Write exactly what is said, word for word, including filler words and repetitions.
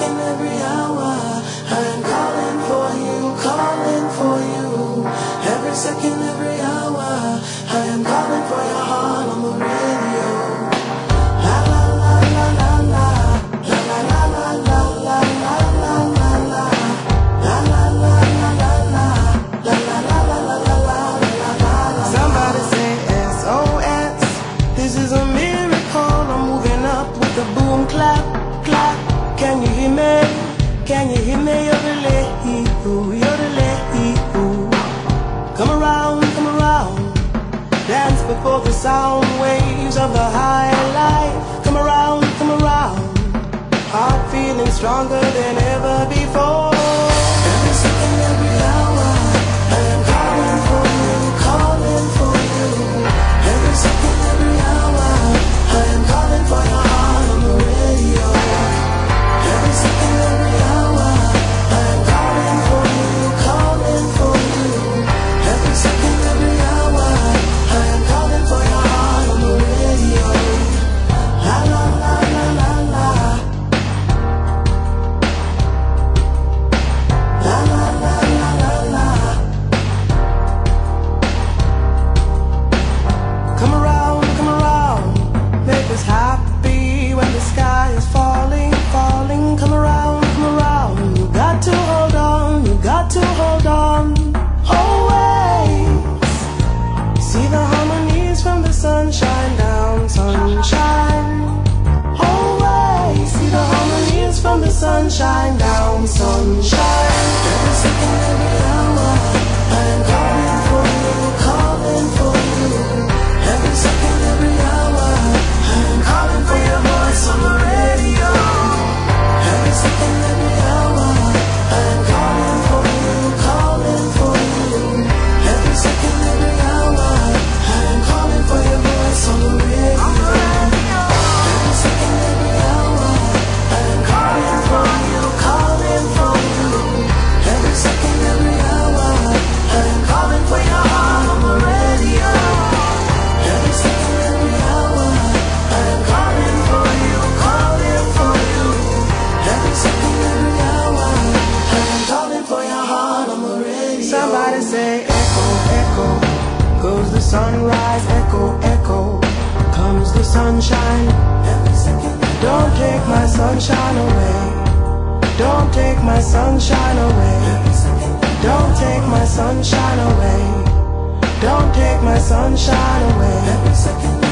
second, every hour, I am calling for you, calling for you. Every second, every hour, I am calling for your heart on the radio. La la la la la la, la la la la la la la la la la, la la la la la la, la la la la la la la la. Somebody say S O S. This is a miracle. I'm moving up with the boom clap clap. Can you hear me? Can you hear me? You're the lady, you're the lady. Come around, come around. Dance before the sound waves of the high life. Come around, come around. Heart feeling stronger than ever before. Every second, every hour, I am calling for you, calling for you. Every second, every hour, I am calling for your heart on the radio. Every second, every hour, I am calling for you, calling for you. Every second, every hour, I am calling for your heart on the radio. La la la la la la. La la la la la la. Come around, come around. Make us happy when the sky is falling, falling. Come around, come around. You got to hold on, you got to hold on. Always see the harmonies from the sunshine down, sunshine. Always see the harmonies from the sunshine down, sunshine. Every second, every hour, I am calling for you, calling for you. Every second, every hour, I am calling for your voice on the radio. Every second, every hour, I am calling for you, calling for you. Every second, every hour, I am calling for your voice on the radio. Every second, every hour, I am calling for you, calling for you. Every second, every hour, I am calling for your heart on the radio. Every second, every hour, I am calling for you, calling for you. Every second, every hour, I am calling for your heart on the radio. Somebody say echo, echo, goes the sunrise, echo, echo, comes the sunshine. Every second, don't take my sunshine away. Don't take my sunshine away. Don't take my sunshine away. Don't take my sunshine away. Every second.